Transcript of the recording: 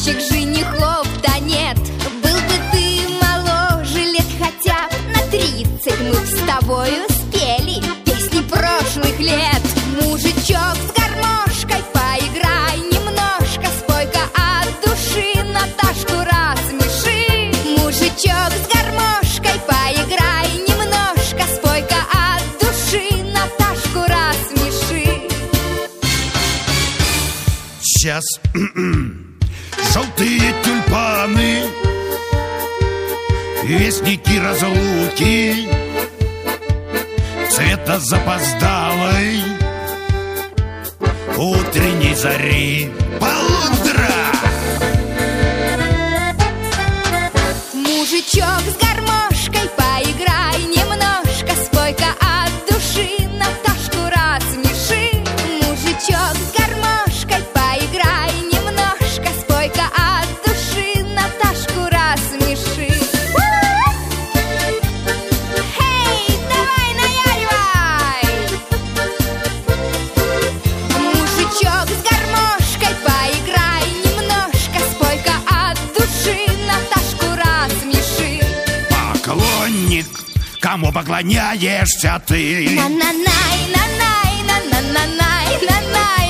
настоящих женихов-то нет. Был бы ты моложе лет хотя б на 30, мы б с тобою спели песни прошлых лет. Мужичок с гармошкой, поиграй немножко, спой-ка от души, Наташку рассмеши. Мужичок с гармошкой, поиграй немножко, спой-ка от души, Наташку рассмеши. Сейчас желтые тюльпаны, вестники разлуки, цвета запоздалой утренней зари. Полутра! Мужичок с гармошкой, поиграй немножко, спой-ка от души, Наташку рассмеши. Мужичок с гармошкой, поиграй немножко, спой-ка от души, Наташку рассмеши. Эй, давай наяривай! Мужичок с гармошкой, поиграй немножко, спой-ка от души, Наташку рассмеши. Поклонник, кому поклоняешься ты? На-на-най, на-най, на-на-най, на-най.